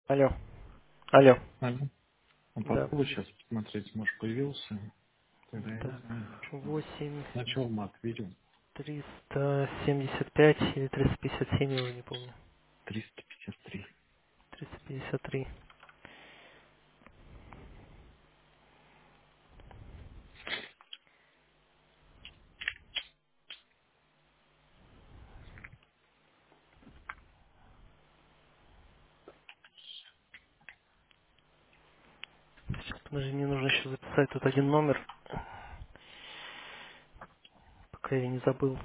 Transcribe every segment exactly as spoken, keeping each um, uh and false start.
Алло. Алло. Ага. А Да. попробуй сейчас посмотреть, может, появился. Тогда я не Так. знаю, что. Восемь Сначала мат видел. триста семьдесят пять или триста пятьдесят семь, я уже не помню. триста пятьдесят три. Триста пятьдесят три. Сейчас, подожди, мне нужно еще записать тут один номер, пока я не забыл.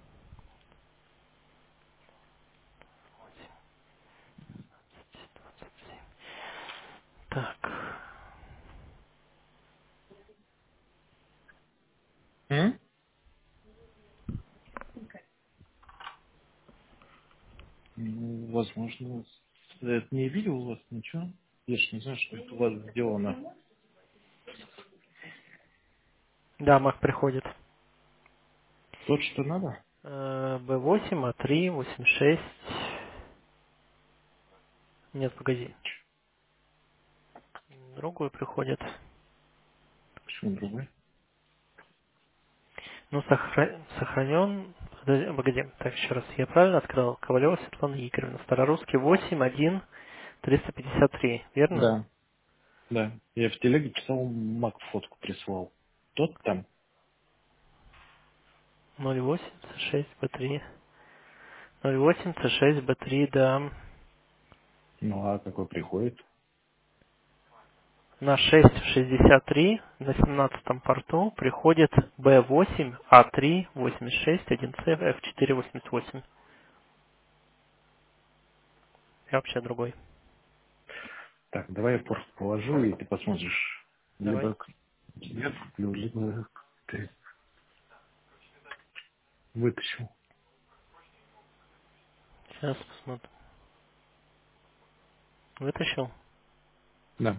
Так. М? Ну, возможно, это не видел у вас ничего. Я ж не знаю, что это у вас сделано. Да, Мак приходит. Тот, что надо? Э, бэ восемь, а три, восемь шесть. Нет, погоди. Другой приходит. Почему другой? Ну, сохра- сохранен. Подожди, погоди. Так, еще раз. Я правильно открыл? Ковалева Светлана Игоревна. Старорусский восемь один триста пятьдесят три. Верно? Да, да. Я в телеге писал, Мак фотку прислал. Тот там? ноль восемь С шесть Б три. ноль восемь С шесть Б три, да. Ну, а какой приходит? На шесть шестьдесят три на семнадцатом порту приходит Б восемь А три восемьдесят шесть один С Ф четыре восемьдесят восемь. И вообще другой. Так, давай я порт положу, и ты посмотришь. Давай. Либо к- я куплю, либо ты вытащил. Сейчас посмотрим. Вытащил? Да.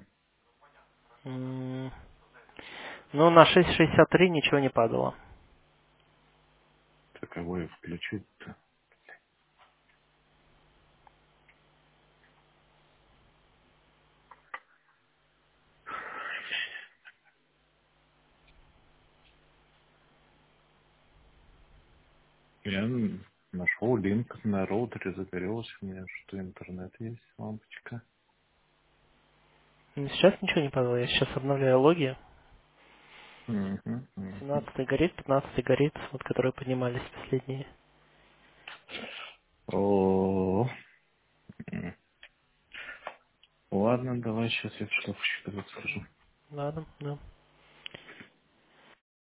М, Ну, на шесть шестьдесят три ничего не падало. Таковой включить-то. Я н- нашел линк на роутере, загорелся у меня, что интернет есть, лампочка. М, Сейчас ничего не падало. Я сейчас обновляю логи. Мгм, мгм. семнадцатый горит, пятнадцатый горит, вот которые поднимались последние. О, м. Ладно, давай сейчас я в шкафчик этот схожу. Ладно, да.